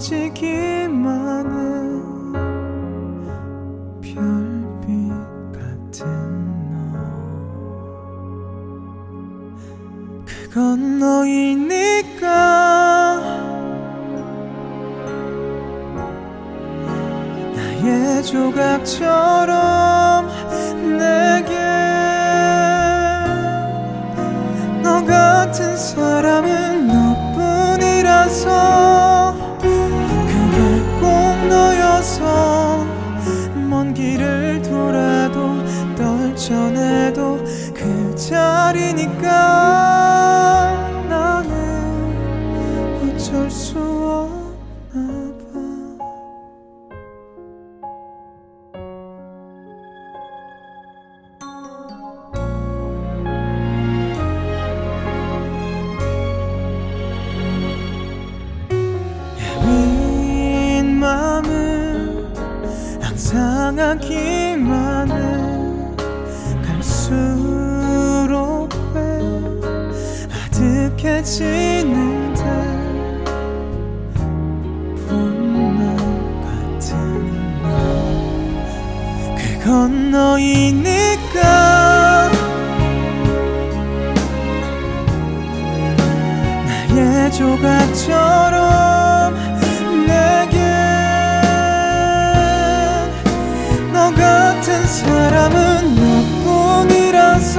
멀어지기만 해. 별빛 같은 너, 그건 너이니까. 나의 조각처럼 내게 너 같은 사람은 너뿐이라서, 그게 꼭 너여서 먼 길을 돌아도 떨쳐내도 그 자리니까. 나는 어쩔 수 없나 봐. 예민 마음은 항상 하기만 해. 갈수록 왜 아득해지는데. 봄날 같은 너, 그건 너이니까. 나의 조각처럼 내겐 너 같은 사람은 너뿐이라서,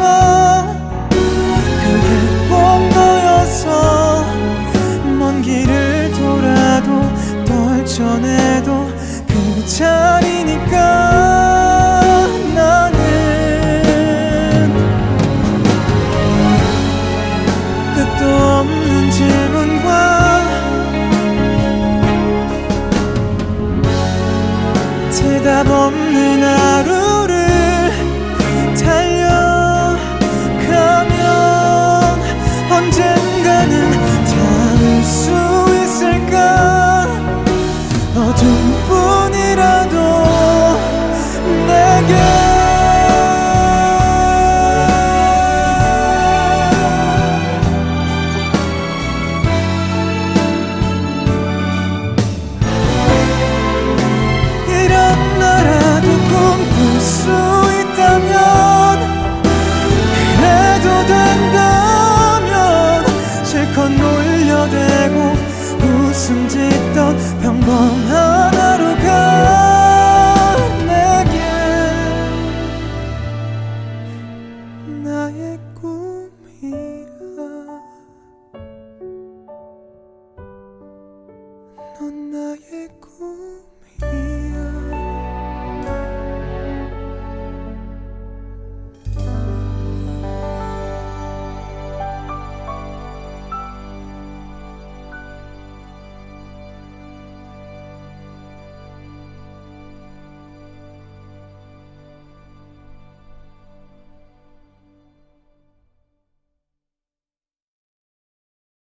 그게 꼭 너여서 먼 길을 돌아도 떨쳐내도 그 자리니까. 나는 끝도 없는 질문과 대답 없는 하루를 달려가면 언젠가는 닿을 수 있을까. 어둠뿐이라도 내게. 이런 나라도 꿈꿀 수 있다면, 그래도 된다면 실컷 놀려대고 웃음 짓던 평범한 하루가 내게 나의 꿈이라. 넌 나의